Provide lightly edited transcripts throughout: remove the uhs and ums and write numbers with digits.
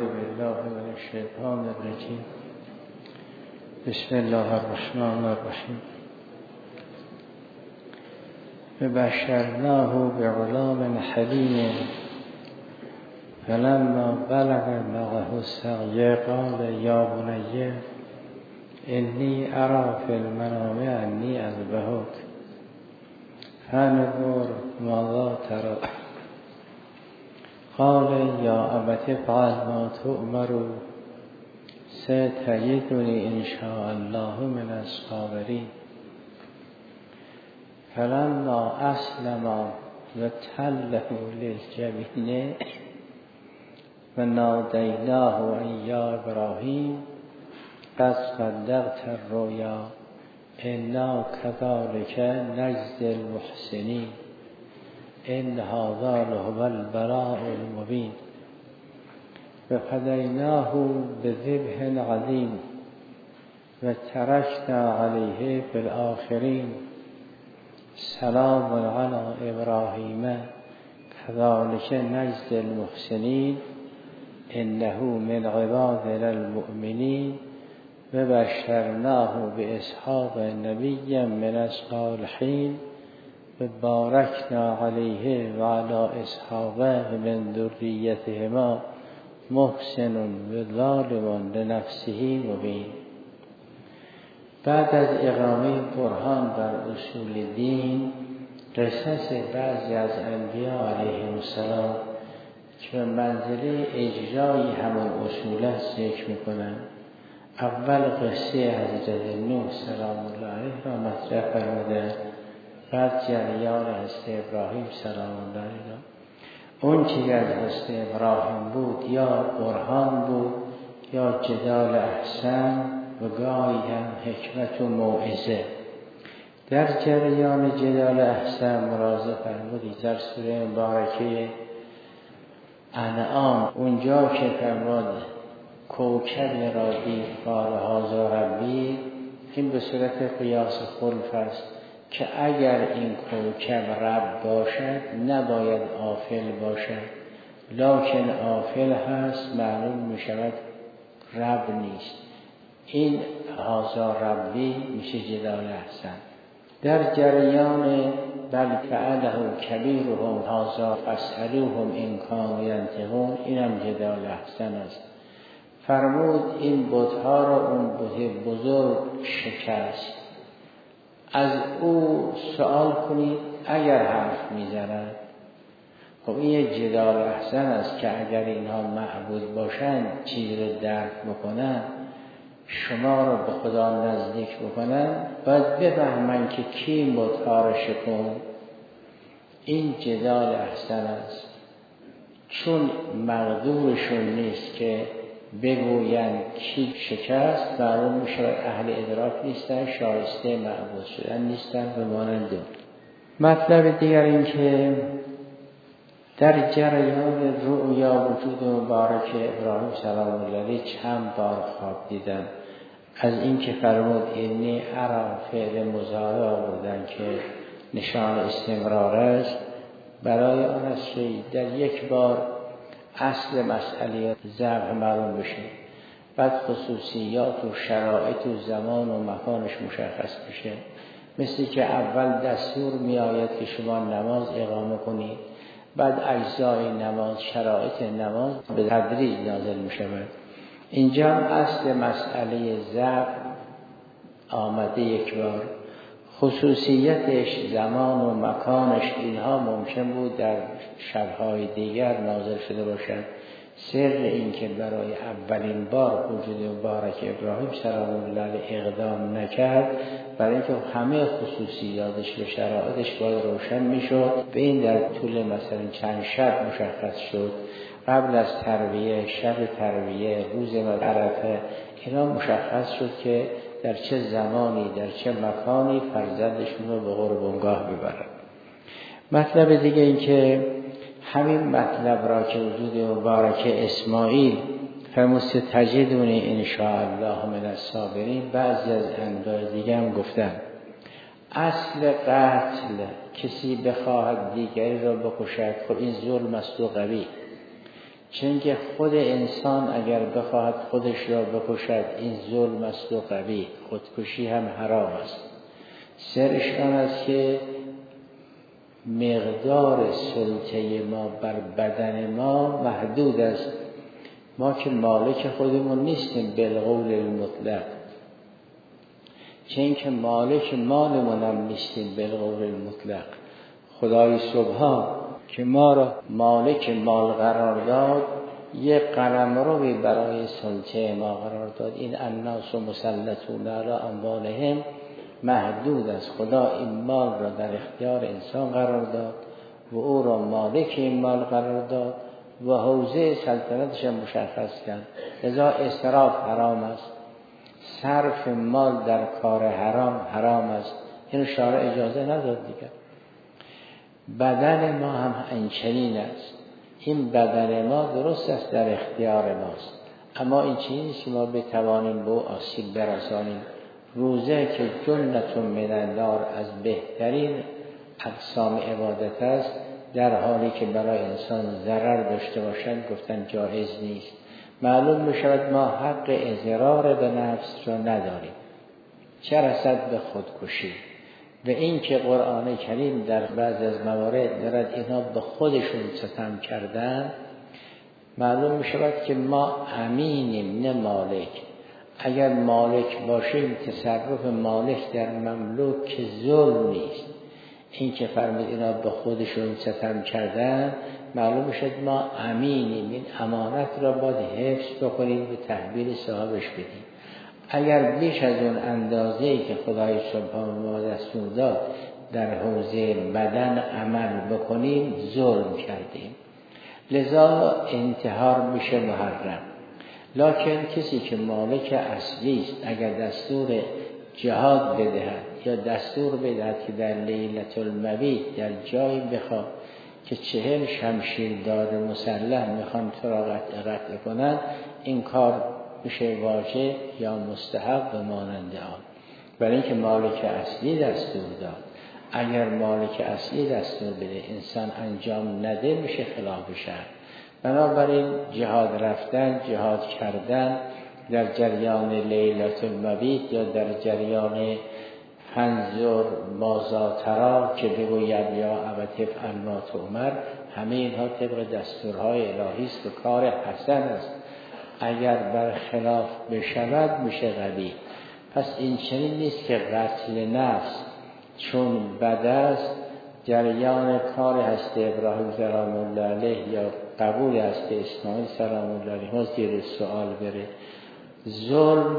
بالله من الشیطان الرجیم. بسم الله الرحمن الرحیم. فبشرناه بغلام حلیم فلما بلغ معه السعی قال یا بنی انی ارى فی المنام انی اذبحک فانظر ماذا ترى قال یا ابت افعل ما تؤمر ستجدنی ان شاء الله من الصابرین. فلما اسلم وتله للجبین ونادیناه ان یا ابراهیم قد صدقت الرؤیا انا کذلک نجزی المحسنین ان هذا لهو البلاء المبین. وفدیناه بذبح عظیم وترکنا علیه فی الآخرین سلام علی ابراهیم کذلک نجزی المحسنین انه من عبادنا المؤمنین وبشرناه باسحاق نبیا من الصالحین وبارکنا علیه و علی اسحاق من ذریتهما محسن و ظالم لنفسه مبین. بعد از اقامه برهان بر اصول دین، قصص بعضی از انبیا علیهم السلام که به منزله اجرای همون اصول است ذکر میکنند. اول قصه حضرت نوح سلام الله علیه را مطرح فرمودند، بعد جریان حضرت ابراهیم سلام الله علیه. اون چیزی از حضرت ابراهیم بود یا برهان بود یا جدال احسن و گاهی هم حکمت و موعظه. در جریان جدال احسن ملاحظه فرمودید در سوره مبارکه انعام اونجا که فرمود کوکب را دید قال هذا ربی، این به صورت قیاس خلف است که اگر این کوکب رب باشد نباید آفل باشد، لکن آفل هست معلوم می شود رب نیست. این هذا ربی میشه جدال احسن. در جریان بل فعله کبیرهم هذا فاسألوهم ان کانوا ینطقون، اینم جدال احسن است. فرمود این بت‌ها را اون بت بزرگ شکست، از او سوال کنید اگر حرف میزنند. خب این یک جدال احسن است که اگر اینها معبود باشند چیز رو درک بکنند، شما رو به خدا نزدیک بکنند، باید بفهمند که کی بت‌ها را شکند. این جدال احسن است، چون مقدورشون نیست که بگویند کی شکست، معلوم می شود اهل ادراک نیستن، شایسته معبود شدن نیستن و مانند. مطلب دیگر این که در جریان رؤیا وجود مبارک ابراهیم سلام الله علیه چند بار خواب دیدن. از این که فرمود انی ارى فعل مضارع آوردن که نشان استمرار است، برای آن است که در یک بار اصل مسئله ذبح معلوم بشه، بعد خصوصیات و شرایط و زمان و مکانش مشخص بشه. مثل که اول دستور می آید که شما نماز اقامه کنید، بعد اجزای نماز، شرایط نماز به تدریج نازل می شود. اینجا اصل مسئله ذبح آمده یک بار، خصوصیتش، زمان و مکانش، اینها ممکن بود در شبهای دیگر نازل شده باشد. سر این که برای اولین بار وجود مبارک ابراهیم سلام الله علیه اقدام نکرد، برای اینکه همه خصوصیاتش و شرایطش باید روشن میشد. به این در طول مثلا چند شب مشخص شد، قبل از ترویه، شب ترویه، روز عرفه، اینا مشخص شد که در چه زمانی، در چه مکانی فرزندشون رو به قربانگاه ببرن. مطلب دیگه این که همین مطلب را که وجود مبارک اسماعیل فمستجدونی ان شاء الله من الصابرین، بعضی از انبیاء دیگه هم گفتن اصل قتل کسی بخواهد دیگری را بکشد، خب این ظلم است و قوی. چون که خود انسان اگر بخواهد خودش را بکشد این ظلم است و قبیح، خودکشی هم حرام است. سرش آن است که مقدار سلطه ما بر بدن ما محدود است. ما که مالک خودمون نیستیم بالقول المطلق، چون که مالک مالمون هم نیستیم بالقول المطلق. خدای سبحان که ما را مالک مال قرار داد، یک قلمروی برای سلطه ما قرار داد. این الناس مسلطون علی اموالهم محدود است. خدا این مال را در اختیار انسان قرار داد و او را مالک این مال قرار داد و حوزه سلطنتش مشخص کرد. لذا اسراف حرام است، صرف مال در کار حرام است. این شارع اجازه نداد دیگر. بدن ما هم اینچنین است. این بدن ما درست است در اختیار ماست، اما این چیزی نیست که ما بتوانیم به آسیب برسانیم. روزه که جنة من النار از بهترین اقسام عبادت است، در حالی که برای انسان ضرر داشته باشند گفتن جایز نیست. معلوم می‌شود ما حق اضرار به نفس را نداریم، چه رسد به خودکشی. و این که قرآن کریم در بعض از موارد دارد اینا به خودشون ستم کردن، معلوم می‌شود که ما امینیم نه مالک. اگر مالک باشیم تصرف مالک در مملوک ظلم نیست. این که فرمود اینا به خودشون ستم کردن، معلوم شد ما امینیم. این امانت را باید حفظ بکنیم و تحویل صاحبش بدیم. اگر بیش از اون اندازه‌ای که خدای سبحانه ما دستور داد در حوزه بدن عمل بکنیم ظلم کردیم. لذا انتحار میشه محرم. لکن کسی که مالک اصلی است اگر دستور جهاد بدهد یا دستور بدهد که در لیلة المبیت در جایی بخواد که 40 شمشیردار مسلح میخوان تو را قتل کنند، این کار میشه واجب یا مستحب و مانند آن. برای اینکه مالک اصلی دستور داد. اگر مالک اصلی دستور بده انسان انجام نده میشه خلاف شرع. بنابراین جهاد رفتن، جهاد کردن در جریان لیلة المبیت یا در جریان فانظر ماذا تری که بگوید یا ابت افعل ما تؤمر، همه اینها طبق دستورهای الهی است و کار حسن است. اگر برخلاف بشود میشه قبیح. پس این چنین نیست که قتل نفس چون بد است جریان کار هست ابراهیم سلام الله علیه یا قبول هست اسماعیل سلام الله علیه زیر سوال بره. ظلم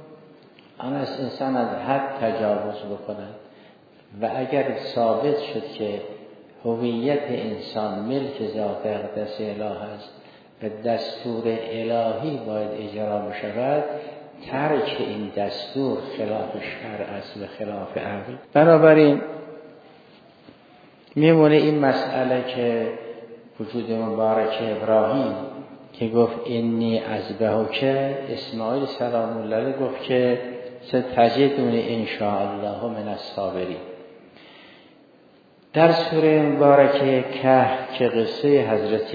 آن است انسان از حد تجاوز بکند و اگر ثابت شد که هویت انسان ملک ذات اقدس اله است و دستور الهی باید اجرا بشود، ترک این دستور خلاف شرع است و خلاف عقل. بنابراین میمونه این مسئله که وجود مبارک ابراهیم که گفت انی اذبحک، اسماعیل سلام الله علیه گفت که ستجدونی ان شاء الله من الصابرین. در سوره مبارکه کهف که قصه حضرت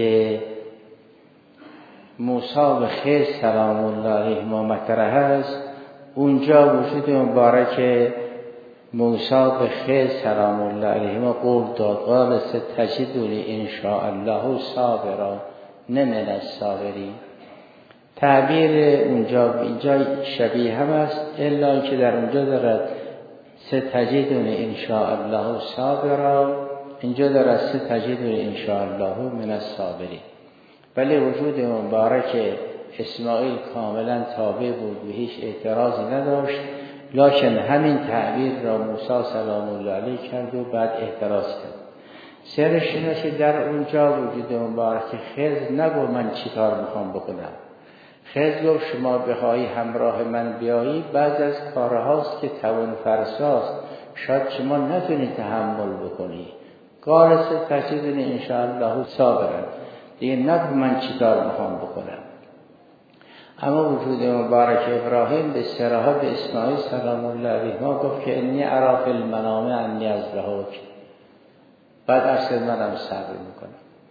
موسی و خضر سلام الله علیهما مطرح است، اونجا وجود مبارک موسی و خضر سلام الله علیهما قول داد قال ستجدونی ان شاء الله صابرا نه من الصابرین. تعبیر اونجا اینجا شبیه هم است، الا که در اونجا دارد ستجدونی ان شاء الله صابرا، اینجا دارد ستجدونی ان شاء الله من الصابرین. ولی وجود مبارک اسماعیل کاملا تابع بود و هیچ اعتراضی نداشت، لکن همین تعبیر را موسی سلام الله علیه کرد و بعد اعتراض کرد. سرش اینه که در اونجا وجود مبارک خضر نگو من چی کار میخوام بکنم. خضر گفت شما بخواهی همراه من بیایی بعض از کارهاست که توان فرساست، شاید شما نتونی تحمل بکنی. قال ستجدونی ان شاء الله صابرا، دیگه نگو من چی کار میخوام بکنم. اما وجود مبارک ابراهیم به صراحت به اسماعیل سلام الله علیه ما گفت که انی اری فی المنام انی اذبحک، بعد ارشد منم صبر میکنم.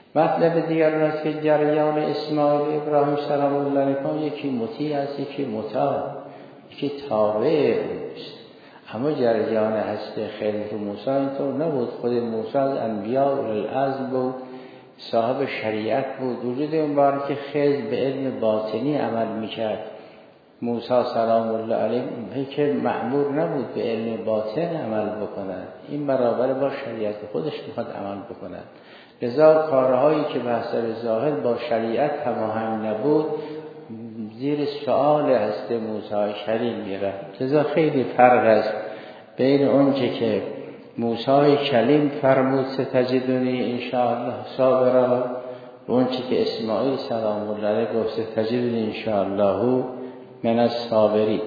مطلب دیگر است که جریان اسماعیل ابراهیم سلام الله علیهما یکی مطیع است، یکی مطاع، یکی تابع اوست. اما جریان هست خضر و موسی اینطور نبود. خود موسی از انبیاء اولوالعزم بود، صاحب شریعت بود. وجود مبارک خضر به علم باطنی عمل میکرد. موسی سلام الله علیه که مأمور نبود به علم باطن عمل بکند، این برابر با شریعت خودش میخواد عمل بکند. لذا کارهایی که به حسب ظاهر با شریعت هماهنگ نبود زیر سؤال هست موسی کریم میره. لذا خیلی فرق است بین اونچه که موسی کلیم فرمود ستجدونی انشاءالله صابرا و اونچه که اسماعیل سلام الله علیه گفت ستجدونی انشاءالله من الصابرین.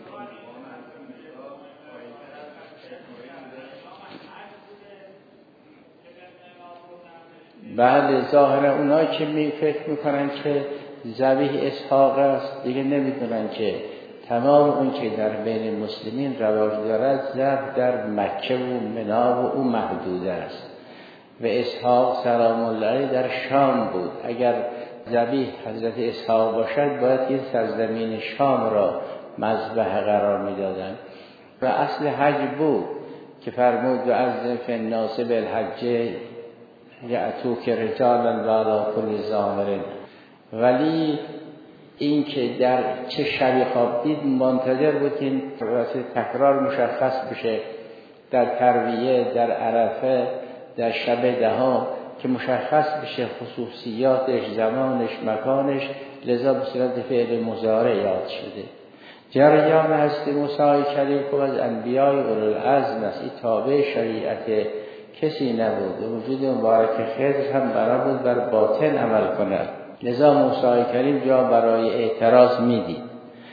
بعد ظاهر اونایی که فکر میکنن که ذبیح اسحاق است دیگه نمیدونن که تمام اون که در بین مسلمین رواج دارد ذبح در مکه و منا و او محدود است و اسحاق سلام الله علیه در شام بود. اگر ذبیح حضرت اسحاق باشد باید این سرزمین شام را مذبح قرار میدادند و اصل حج بود که فرمود و اذن فی الناس بالحج یأتوک رجالا و علی کل ضامر. ولی این که در چه شبی خواب دید منتظر بود که این تکرار مشخص بشه در ترویه، در عرفه، در شب دهم که مشخص بشه خصوصیاتش، زمانش، مکانش. لذا به صورت فعل مضارع یاد شده. جریان هست موسی کلیم که از انبیاء اولوالعزم است، این تابع شریعت کسی نبود. وجود مبارک خضر هم برای بود بر باطن عمل کند. لذا موسی کلیم جا برای اعتراض میدید.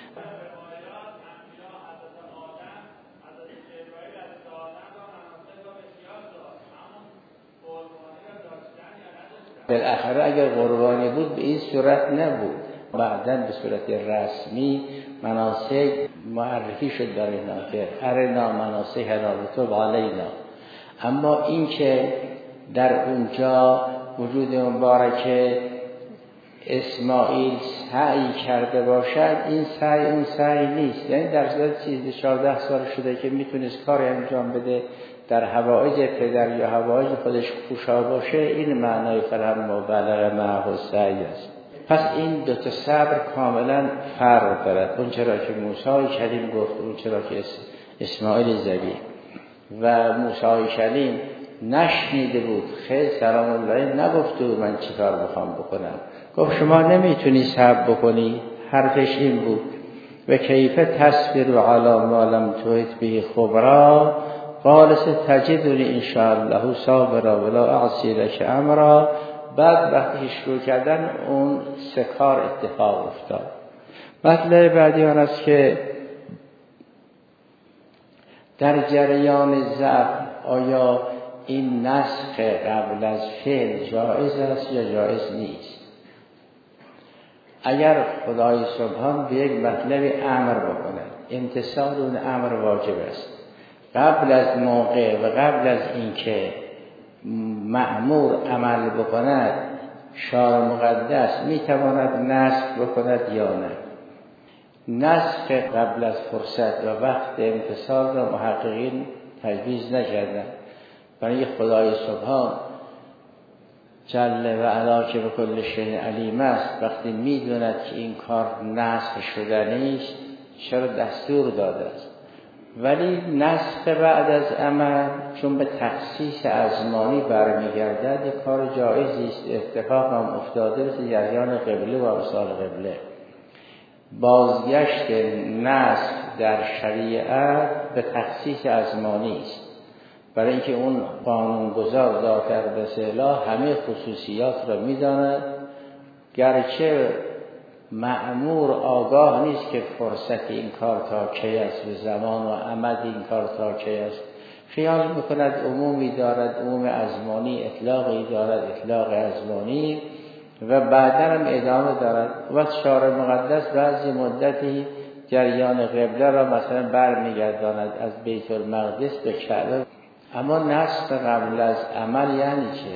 بالاخره اگر قربانی بود به این صورت نبود، بعداً به صورت رسمی مناسک معرفی شد در اینا که ارنا مناسکنا وتب علینا. اما این که در اونجا وجود مبارک اسماعیل سعی کرده باشد، این سعی اون سعی نیست. یعنی در صورت 14 سال شده که میتونست کاری انجام بده در حوائج پدر یا حوائج خودش کوشا باشه، این معنای فهم مبالغه معه السعی است. پس این دو تا صبر کاملا فرق دارد. اون چرا که موسی کلیم گفت، اون چرا که اسماعیل ذبیح. و موسی کلیم نشنیده بود، خیلی سلام الله نگفته بود من چی کار بخوام بکنم، گفت شما نمیتونی صبر بکنی. حرفش این بود و کیف تصبر علی ما لم تحط به خبرا قال ستجدنی ان شاء الله صابرا ولا اعصی لک امرا. بعد وقتی شروع کردن اون سه کار اتفاق افتاد. مطلب بعدی آن است که در جریان ضعف آیا این نسخ قبل از فعل جایز است یا جایز نیست؟ اگر خدای سبحان به یک مطلب امر بکند، امتثال اون امر واجب است. قبل از موقع و قبل از اینکه مأمور عمل بکند شارع مقدس میتواند نسخ بکند یا نه. نسخ قبل از فرصت و وقت امتثال را محققین تجویز نکردند، برای خدای سبحان جل و علا که به کل شیء علیم است وقتی میدوند که این کار نسخ شدنی است چرا دستور داده است. ولی نسخ بعد از عمل چون به تخصیص ازمانی برمیگردد یک کار جایزی است. اتفاق هم افتاده است جریان قبله و امثال قبله. بازگشت نسخ در شریعت به تخصیص ازمانی است، برای اینکه اون قانونگذار ذات اقدس اله همه خصوصیات را میداند، گرچه مأمور آگاه نیست که فرصت این کار تا کی است و زمان و عمد این کار تا کی است. خیال میکند عمومی دارد، عموم ازمانی، اطلاقی دارد، اطلاق ازمانی و بعدا هم ادامه دارد. و شارع مقدس بعضی مدتی جریان قبله را مثلا برمیگرداند از بیت المقدس به کعبه. اما نسخ قبل از عمل یعنی چه؟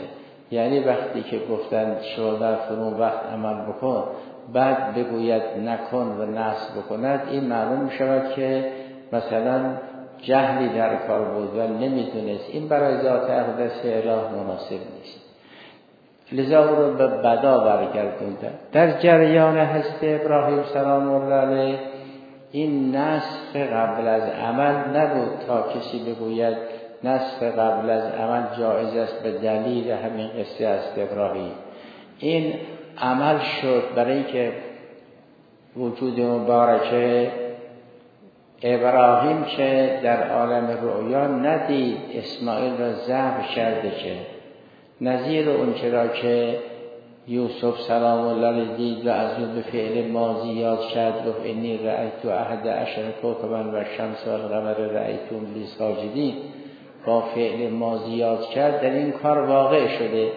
یعنی وقتی که گفتن شما در فلان وقت عمل بکن بعد بگوید نکن و نصب بکند، این معلوم می شود که مثلا جهلی در کار بود و نمیدونست. این برای ذات اقدس اله مناسب نیست، لذا او رو به بدا برگردوندن. در جریان حضرت ابراهیم سلام الله علیه این نسخ قبل از عمل نبود تا کسی بگوید نسخ قبل از عمل جایز است به دلیل همین قصه است ابراهیم. این عمل شد برای اینکه وجود مبارکه ابراهیم که در عالم رؤیا ندید اسماعیل را ذبح کرده، که نظیر اون چرا که یوسف سلام الله علیه دید و از اون به فعل ماضی یاد کرد و انی رأیت احد عشر کوکبا و الشمس و القمر رأیتهم لی ساجدین، با فعل ماضی یاد کرد، در این کار واقع شده.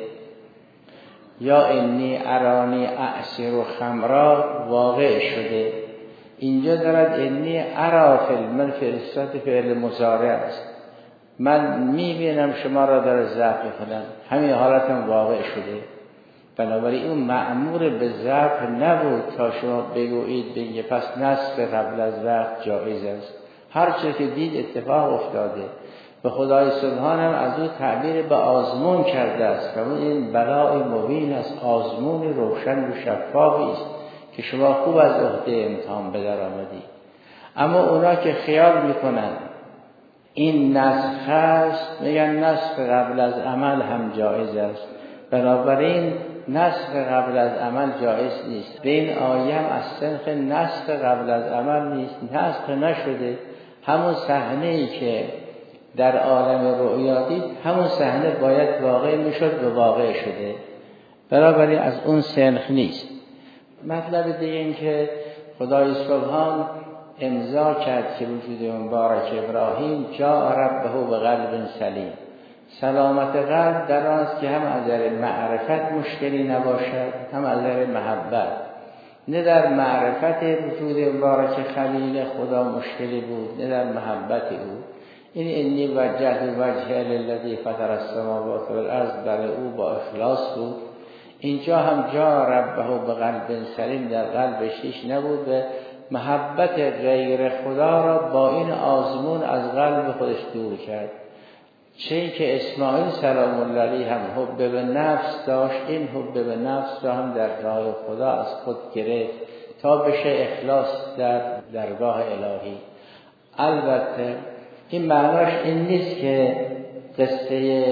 یا انی ارانی اعصر و خمرا واقع شده. اینجا دارد انی ارا من فرستاد فعل مضارع است، من میبینم شما را در ذبح کنم، همین حالتم واقع شده. بنابراین اون مأمور به ذبح نبود تا شما بگویید بگه پس نصف قبل از وقت جایز است. هر چه که دید اتفاق افتاده. به خدای سبحان هم از او تعبیر به آزمون کرده است. این بلای مبین است، آزمون روشن و شفافی است که شما خوب از عهده امتحان به در آمدید. اما اونا که خیال میکنن این نسخ است، میگن نسخ قبل از عمل هم جایز است. بنابراین نسخ قبل از عمل جایز نیست. به این آیه هم از سنخ نسخ قبل از عمل نیست، نسخ نشده. همون صحنه‌ای که در عالم رؤیا دید همون صحنه باید واقع میشد و واقع شده، بنابراین از اون سنخ نیست. مطلب دیگه این که خدای سبحان امضا کرد که وجود مبارک ابراهیم جاء ربه به قلب سلیم. سلامت قلب در آن است که هم از نظر معرفت مشکلی نباشد، هم از نظر محبت. نه در معرفت وجود مبارک خلیل خدا مشکلی بود، نه در محبت او. این انی وجهت وجهی للذی فطر السماوات والارض برای او با اخلاص بود. اینجا هم جا ربه به قلب سلیم در قلبش هیچ نبود و محبت غیر خدا را با این آزمون از قلب خودش دور کرد. چه که اسماعیل سلام الله علیه هم حب به نفس داشت، این حب به نفس را هم در راه خدا از خود گرفت تا بشه اخلاص در درگاه الهی. البته این معناش این نیست که قصه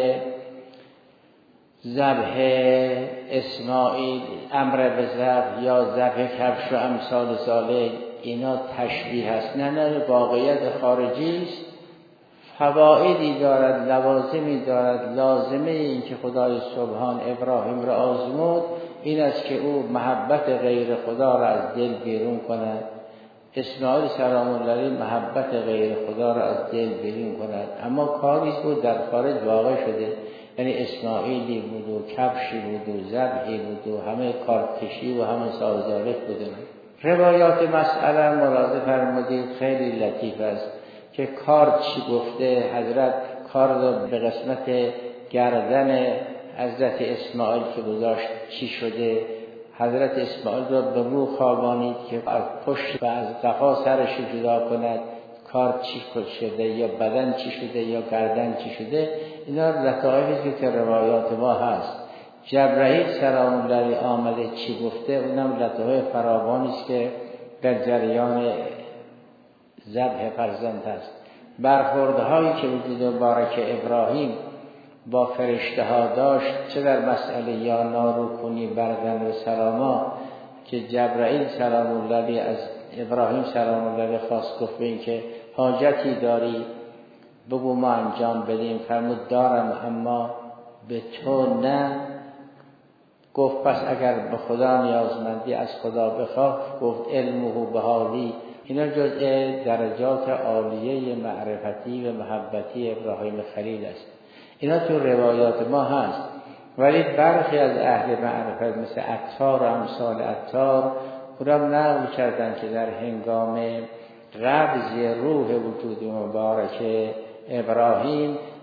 ذبح اسماعیل، امر به ذبح یا ذبح کبش و امثال ذالک اینا تشبیه است. نه، واقعیت خارجی است، فوائدی دارد، لوازمی دارد. لازمه این که خدای سبحان ابراهیم را آزمود این است که او محبت غیر خدا را از دل بیرون کند. اسماعیل سلام الله علیه محبت غیر خدا را از دل بیرون کند، اما کاری بود در خارج واقع شده. یعنی اسماعیلی بود و کبشی بود و ذبحی بود و همه کارکشی و همه سازارک بودن. روایات مسئله ملاحظه فرمودید خیلی لطیف است که کار چی گفته. حضرت کار را به قسمت گردن حضرت اسماعیل که گذاشت چی شده، حضرت اسماعیل را به رو خوابانید که از پشت و از قفا سرش جدا کند. کار چی شده یا بدن چی شده یا گردن چی شده، اینا لطایفی که روایات ما هست. جبرائیل سلام الله علیه آمده چی گفته، اونم لطایف فراوانی است که در جریان ذبح فرزند است. برخوردهایی که وجود مبارک ابراهیم با فرشته ها داشت، چه در مسئله یا نارو کنی برقن و سلاما که جبرائیل سلام الله علیه از ابراهیم سلام الله علیه خواست، گفت به این که حاجتی داری بگو ما انجام بدیم. فرمود دارم اما به تو نه. گفت پس اگر به خدا نیازمندی از خدا بخواه. گفت علمه به حالی. اینا جزء درجات عالیه معرفتی و محبتی ابراهیم خلیل است. اینا تو روایات ما هست، ولی برخی از اهل معرفت مثل عطار و امثال عطار خودم نقل کردن که در هنگام قبض روح وجود مبارک ابراهیم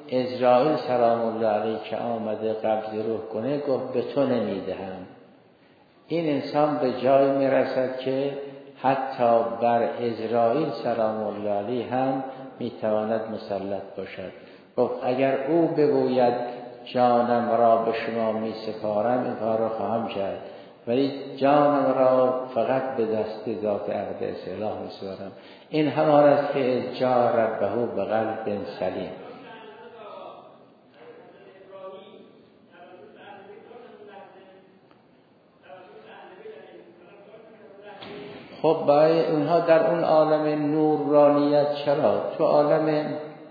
عزرائیل سلام الله علیه که آمده قبض روح کنه گفت به تو نمیدهم. این انسان به جای میرسد که حتی بر عزرائیل سلام الله علیه هم میتواند مسلط باشد. گفت اگر او بگوید جانم را به شما می سپارم این کار را خواهم کرد، ولی جانم را فقط به دست ذات اقدس اله می سپارم. این همان است که جا ربه به قلب سلیم. خب برای اونها در اون عالم نورانیت چرا؟ تو عالم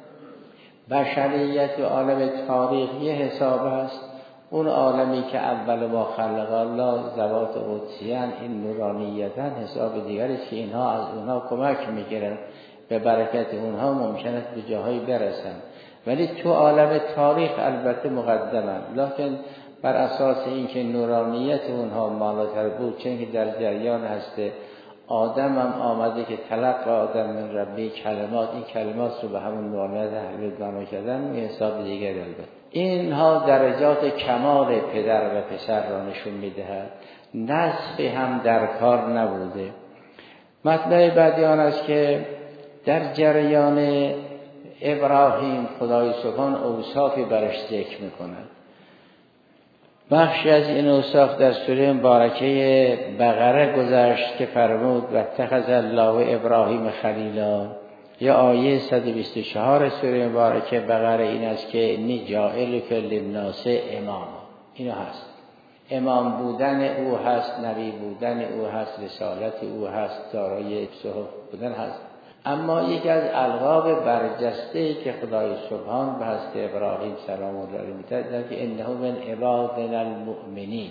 بشریت و عالم تاریخ یه حساب است. اون عالمی که اول ما خلق الله ذوات قدسیان این نورانیتن حساب دیگری که اینها از اونها کمک میگیرن، به برکت اونها ممکنه به جاهایی برسن. ولی تو عالم تاریخ البته مقدمن، لکن بر اساس اینکه نورانیت اونها بالاتر بود، چون که در جریان هسته آدم هم آمده که تلقی آدم من ربی کلمات، این کلمات رو به همون نورانیت اهل بنا کردن و حساب دیگر البته. اینها درجات کمال پدر و پسر را نشون میدهد، نسخی هم در کار نبوده. مطلب بعدی آن است که در جریان ابراهیم خدای سبحان اوصافی برش ذکر میکند. بخشی از این اوصاف در سوره مبارکه بقره گذشت که فرمود و اتخذ الله ابراهیم خلیلا، یا آیه 124 سوره مبارکه بقره این است که انی جاعلک للناس اماما. اینو هست، امام بودن او هست، نبی بودن او هست، رسالت او هست، دارای صحف بودن هست. اما یکی از القاب برجسته‌ای که خدای سبحان به حضرت ابراهیم سلام الله علیه می‌داد که انه من عبادنا المؤمنین.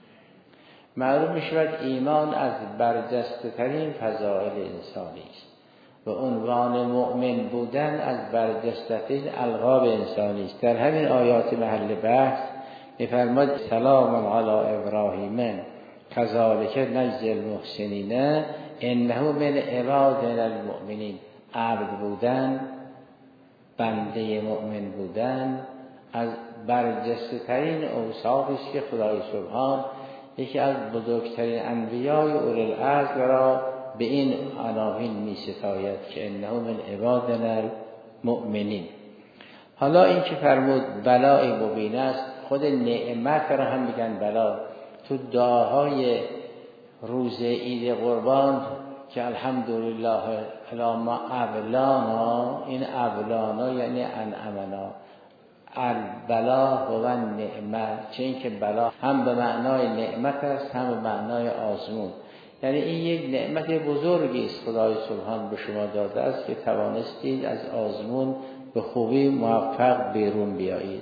معلوم می‌شود ایمان از برجسته ترین فضائل انسانی است و عنوان مؤمن بودن از برجسته ترین القاب انسانی است. در همین آیات محل بحث می‌فرماد سلام علی ابراهیم کذالک نجزی المحسنین انه من عبادنا المؤمنین. عبد بودن، بنده مؤمن بودن از برجسته ترین اوصافی است که خدای سبحان یکی از بزرگترین انبیای اولوالعزم را به این عناوین می ستاید که انه من عبادنا المؤمنین. حالا این که فرمود بلای مبین است، خود نعمت را هم میگن بلا. تو دعاهای روز عید قربان که الحمدلله الی ما ابلانا، این ابلانا یعنی انعمنا، البلا هو نعمت، چون که بلا هم به معنای نعمت است هم به معنای آزمون. یعنی این یک نعمت بزرگی است خدای سبحان به شما داده است که توانستید از آزمون به خوبی موفق بیرون بیایید.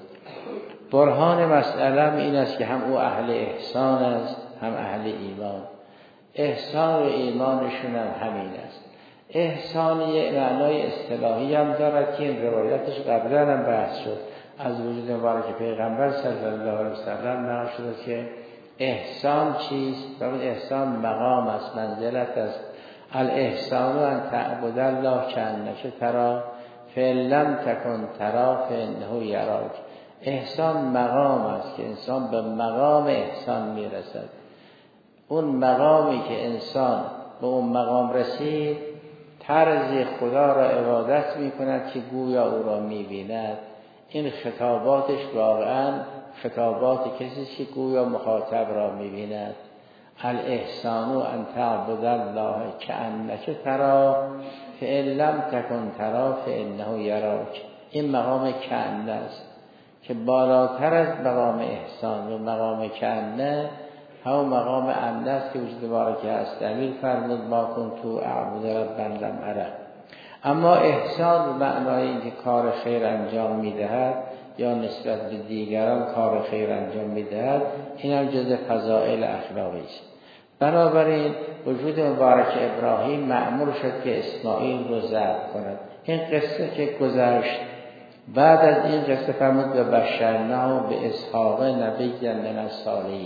برهان مسئله این است که هم او اهل احسان است هم اهل ایمان. احسان و ایمانشون هم همین است. احسان یه معنای اصطلاحی هم دارد که این روایتش قبلا هم بحث شد از وجود مبارک پیغمبر صلی الله علیه وسلم نقل شده که احسان چیست؟ احسان مقام است، منزلت است. الاحسان ان تعبد الله کأنک تراه فإن لم تکن تراه فإنه یراک. احسان مقام است که انسان به مقام احسان میرسد. اون مقامی که انسان به اون مقام رسید طرز خدا را عبادت میکند که گویا او را میبیند. این خطاباتش واقعا خطابات کسی که گویا مخاطب را میبیند. الاحسان ان تعبد الله کأنک تراه فإن لم تکن تراه فإنه یراک. این مقام کأنه است که بالاتر از مقام احسان و مقام کأنه همون مقام انده است که وجود بارکه هست. امیر فرمود ما کنتو اعبد ربا لم اره. اما احسان به معنای اینکه کار خیر انجام میدهد یا نسبت به دیگران کار خیر انجام میدهد، این هم جز فضائل اخلاقی است. بنابراین وجود مبارک ابراهیم مأمور شد که اسماعیل رو ذبح کند. این قصه که گذشت، بعد از این قصه فرمود و بشرناه به اسحاق نبی من الصالحین.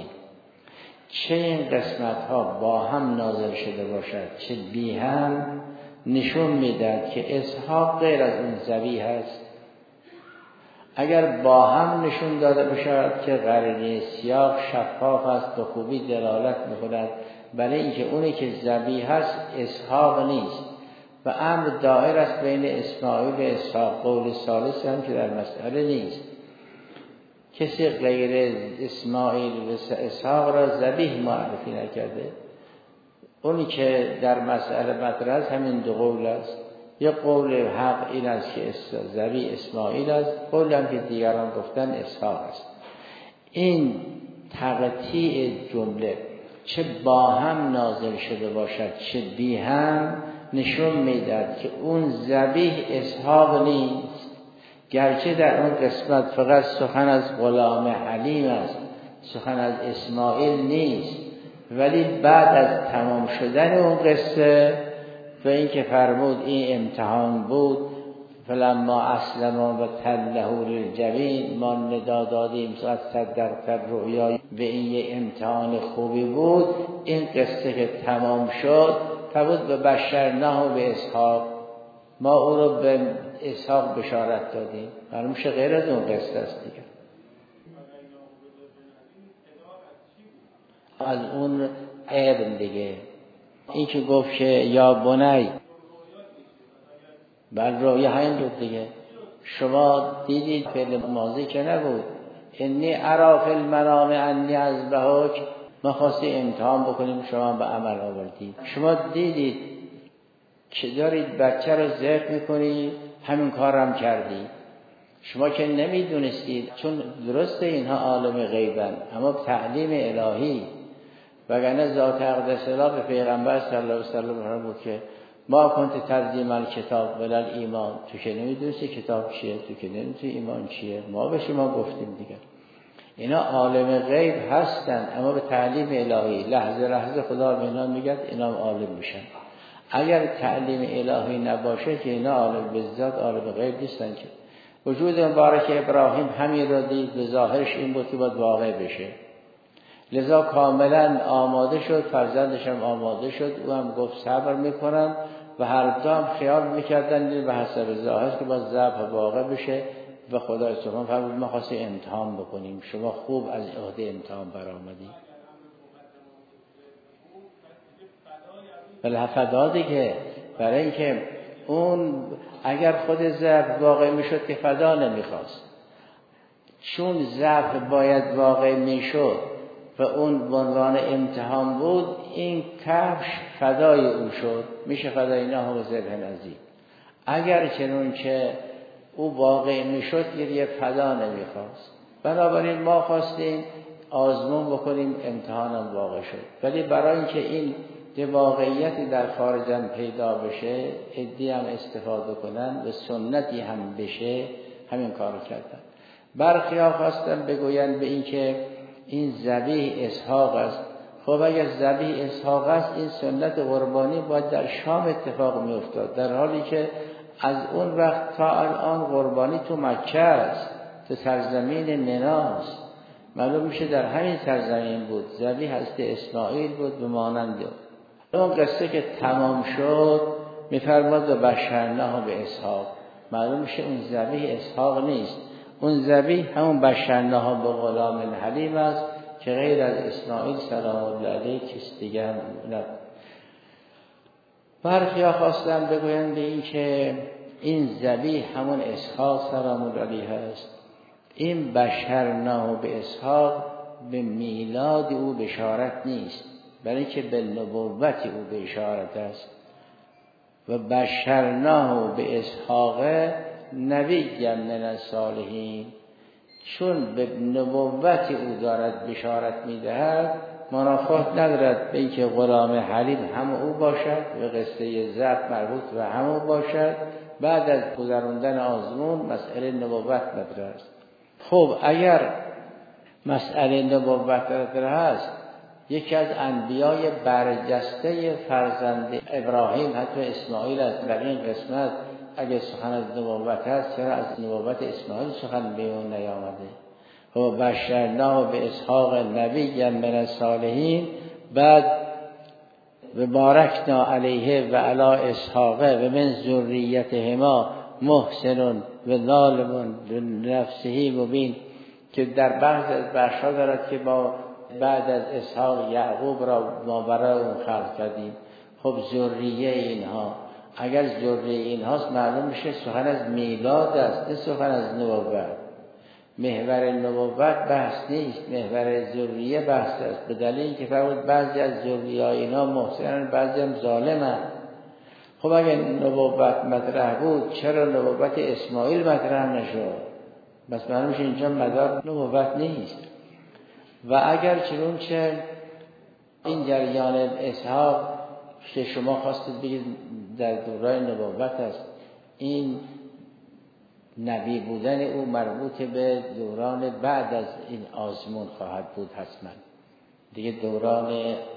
چه این قسمت ها با هم نازل شده باشد چه بی هم، نشون میدهد که اسحاق غیر از اون ذبیح است. اگر با هم نشون داده بشود که قرینه سیاق شفاف است به خوبی دلالت می‌کند برای اینکه اونی که ذبیح هست اسحاق نیست و امر دائر است بین اسماعیل و اسحاق. قول ثالث هم که در مسئله نیست، کسی غیر اسماعیل و اسحاق را ذبیح معرفی نکرده. اونی که در مسئله مطرح است همین دو قول است. یک قول حق این است که ذبیح اسماعیل است، قول هم که دیگران گفتن اسحاق است. این تقطیع جمله چه با هم نازل شده باشد چه بی هم نشون میدهد که اون ذبیح اسحاق نیست، گرچه در اون قسمت فقط سخن از غلام حلیم است، سخن از اسماعیل نیست، ولی بعد از تمام شدن اون قصه و این که فرمود این امتحان بود فلما اسلما و تله للجبین ما ندا دادیم صدقت الرؤیا و این یه امتحان خوبی بود. این قصه که تمام شد فرمود به بشرناه به اسحاق، ما او رو به اسحاق بشارت دادیم. معلوم شه غیر از اون قصه است دیگه، از اون ابن دیگه. این که گفت که یا بنی بل رویه همین بود دیگه. شما دیدید فعل ماضی که نبود انی ارا فی المنام انی اذبحک، ما خواستیم امتحان بکنیم شما به عمل آوردید. شما دیدید که دارید بچه رو ذبح میکنید، همین کار هم کردید. شما که نمیدونستید، چون درسته اینها عالم غیبن اما تعلیم الهی، وگرنه ذات اقدس الله به پیغمبر صلی الله علیه و سلم بود که ما کنت تقدیم الکتاب ولل ایمان، تو که نمیدونستی کتاب چیه، تو که نمیدونستی ایمان چیه، ما به شما گفتیم دیگه. اینا عالم غیب هستن اما به تعلیم الهی لحظه لحظه خدا به اینا میگه اینا عالم میشن. اگر تعلیم الهی نباشه که اینا عالم به ذات عالم غیب نیستن. که وجود مبارک ابراهیم همین را دید، به ظاهرش این بود که باید واقع بشه، لذا کاملا آماده شد، فرزندش هم آماده شد، او هم گفت صبر میکنن و هر دو هم خیال میکردن به حسب ظاهر که باید ذبح واقع بشه و خدا سبحانه فرمود ما خواستیم امتحان بکنیم، شما خوب از عهده امتحان برآمدید. بله فدا دیگه، برای اینکه اون اگر خود ذبح واقع میشد که فدا نمیخواست، چون ذبح باید واقع میشد و اون عنوان امتحان بود، این کفش فدای او شد، میشه فدای نه و ذبح نزدیک. اگر چنون که او واقع میشد یه فدا نمیخواست. بنابراین ما خواستیم آزمون بکنیم، امتحانم واقع شد. ولی برای اینکه این واقعیتی در خارجم پیدا بشه، عدی هم استفاده کنن و سنتی هم بشه، همین کارو کردن. برخی ها خواستن بگوین به این که این ذبیح اسحاق است. خب اگر ذبیح اسحاق است این سنت قربانی باید در شام اتفاق می افتاد، در حالی که از اون وقت تا الان قربانی تو مکه است، تو سرزمین مناست. معلوم میشه در همین سرزمین بود، ذبیح هست اسماعیل بود به مانند اون قصه که تمام شد. میفرماد و بشرناه به اسحاق، معلوم میشه اون ذبیح اسحاق نیست، اون ذبیح همون بشرناه به غلام حلیم است که غیر از اسماعیل سلام الله علیه کس دیگه هم نبود. برخیا خواستن بگوین به این که این ذبیح همون اسحاق سلام الله علیه است. این بشرناه به اسحاق به میلاد او بشارت نیست، برای که به نبوت او بشارت است. و بشرناه به اسحاق نبی من الصالحین، چون به نبوت او دارد بشارت میدهد، منافات ندارد به اینکه غلام حلیم هم او باشد و قصه ذبح مربوط و هم او باشد. بعد از گذراندن آزمون مسئله نبوت مطرح است. خب اگر مسئله نبوت مطرح است، یکی از انبیای برجسته فرزند ابراهیم حتی اسماعیل است. در این قسمت اگه سخن از نبوت هست، چرا از نبوت اسماعیل سخن به اون نیامده؟ و بشرناه به اسحاق نبی من الصالحین، بعد و بارکنا علیه و علی اسحاق و من ذریتهما محسن و ظالم لنفسه مبین، که در بعض از بخش‌ها دارد که با بعد از اسحاق یعقوب را ما برای اون خلق کردیم. خب ذریه اینها، اگر ذریه اینهاست معلوم میشه سخن از میلاد است، نه سخن از نبوت. محور نبوت بحث نیست، محور ذریه بحث است، به دلیل اینکه فرمود بعضی از ذریه اینا محسنن، بعضی هم ظالمن. خب اگر نبوت مطرح بود چرا نبوت اسماعیل مطرح نشد؟ بس معلوم میشه اینجا مدار نبوت نیست. و اگر چنانچه این جریان اسحاق که شما خواستید بگید در دوران نبوت است، این نبی بودن او مربوط به دوران بعد از این آزمون خواهد بود حتما دیگه. دوران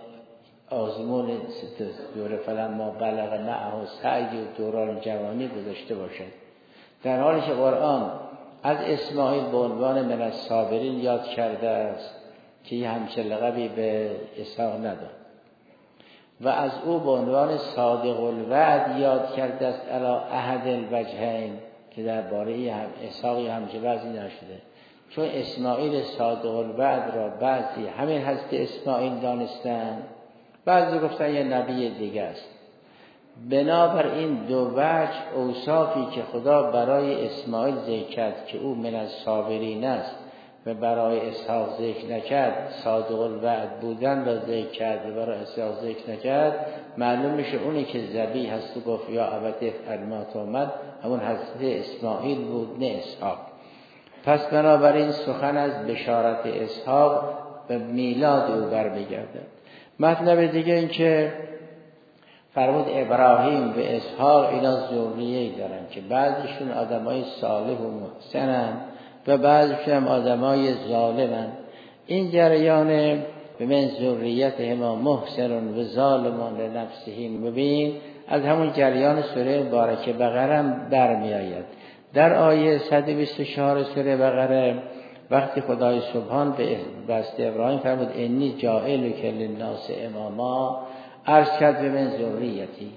آزمون دوره فلما بلغ معه سعی و دوران جوانی گذاشته باشد، در حالی که قرآن از اسماعیل به عنوان من الصابرین یاد کرده است که یه همچه لقبی به اسحاق نداد، و از او به عنوان صادق الوعد یاد کرده است علی احد الوجهین، که درباره اسحاق همچه وضعی نشده، چون اسماعیل صادق الوعد را بعضی همین هست اسماعیل دانستن، بعضی گفتن یه نبی دیگه است. بنابراین دو وجه اوصافی که خدا برای اسماعیل ذکر کرد که او من الصابرین است و برای اسحاق ذکر نکرد، صادق الوعد بودن را ذکر کرد و برای اسحاق ذکر نکرد، معلوم میشه اونی که ذبیح هست و گفت یا ابت افعل ما تؤمر همون حضرت اسماعیل بود نه اسحاق. پس بنابراین سخن از بشارت اسحاق به میلاد او برمیگردد. مطلب دیگه این که فرمود ابراهیم و اسحاق اینا ذریه‌ای دارن که بعضیشون آدمای صالح و محسنن و بعضیشون هم آدمای ظالمن. این جریان به من ذریتهما محسن و ظالم لنفسه مبین از همون جریان سوره مبارکه بقره هم برمی آید. در آیه 124 سوره بقره وقتی خدای سبحان به واسطه ابراهیم فرمود انی جاعلک للناس اماما، عرض کرد به من ذریتی.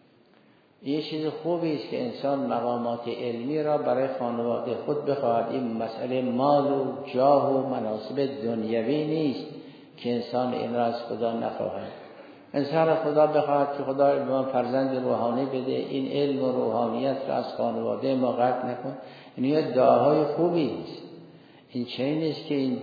یه چیز خوبی است که انسان مقامات علمی را برای خانواده خود بخواهد. این مسئله مال و جاه و مناصب دنیوی نیست که انسان این را از خدا نخواهد. انسان خدا بخواهد که خدا به من فرزند روحانی بده، این علم و روحانیت را از خانواده ما قطع نکن. این دعاهای خوبی است. این چه نیست که این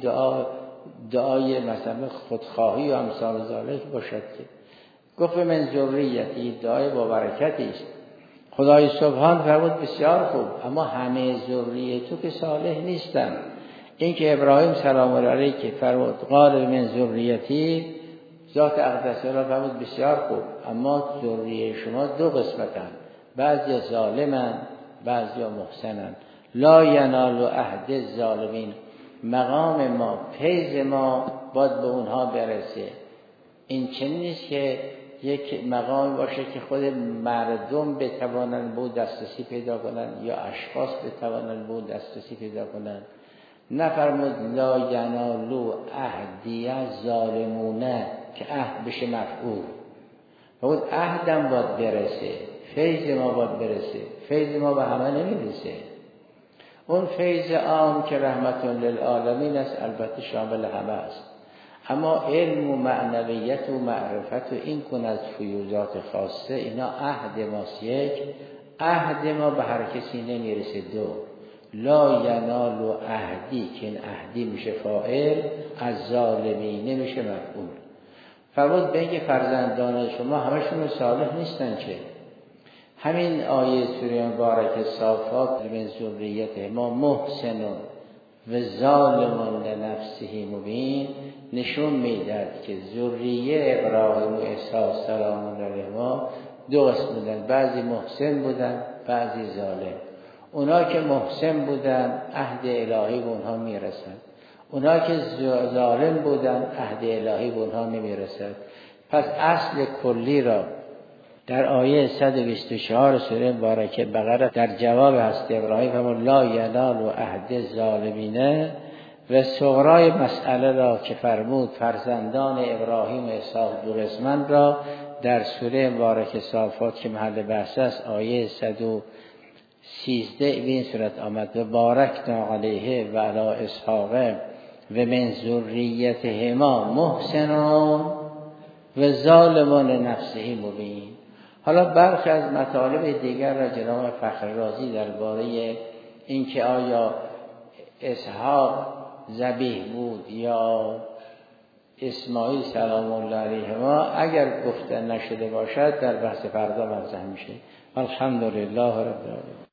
دعای مثلا خودخواهی و امثال ذالک باشد که گفت من ذریتی، دعای با برکتی است. خدای سبحان فرمود بسیار خوب، اما همه ذریه تو که صالح نیستن. این که ابراهیم سلام الله علیه که فرمود قال من ذریتی، ذات اقدس را فرمود بسیار خوب، اما ذریه شما دو قسمتن، بعضی ظالمن بعضی محسنن. لا ینال عهد الظالمین، مقام ما فیض ما باید به اونها برسه. این چنین نیست که یک مقام باشه که خود مردم بتوانند به دسترسی پیدا کنند یا اشخاص بتوانند به دسترسی پیدا کنند. نفرمود لا ینالو عهدی ظالمونه که عهد بشه مفعول، اون عهدم باید برسه، فیض ما باید برسه. فیض ما به همه نمیرسه. اون فیض عام که رحمت للعالمین است البته شامل همه است، اما علم و معنویت و معرفت و این کن از فیوضات خاصه اینا عهد ماست. یک عهد ما به هر کسی نمیرسه. دو لا ینال عهدی که این عهدی میشه فاعل، از ظالمین میشه مفعول. فرمود به اینکه فرزندان شما همشون صالح نیستن که همین آیه سوره مبارکه صافات من ذریته ما محسن و ظالم لنفسه مبین نشون میداد که ذریه ابراهیم و عیسی سلام علیهما دو قسم بودن، بعضی محسن بودن بعضی ظالم. اونا که محسن بودن عهد الهی به اونها میرسد، اونا که ظالم بودن عهد الهی به اونها نمیرسد. پس اصل کلی را در آیه 124 سوره مبارکه بقره در جواب حضرت ابراهیم فرمود لا ینال عهد الظالمین، و صغرای مسئله را که فرمود فرزندان ابراهیم و اسحاق دو قسمند را در سوره مبارکه صافات که محل بحث است آیه 13 به این صورت آمد و بارکنا علیه و علی اسحاق و من ذریتهما محسنون و ظالمون نفسه مبین. حالا برخی از مطالب دیگر را جناب فخر رازی درباره اینکه آیا اسحاق ذبیح بود یا اسماعیل سلام الله علیهما اگر گفته نشده باشد در بحث فردا مطرح میشه. الحمدلله رب العالمین.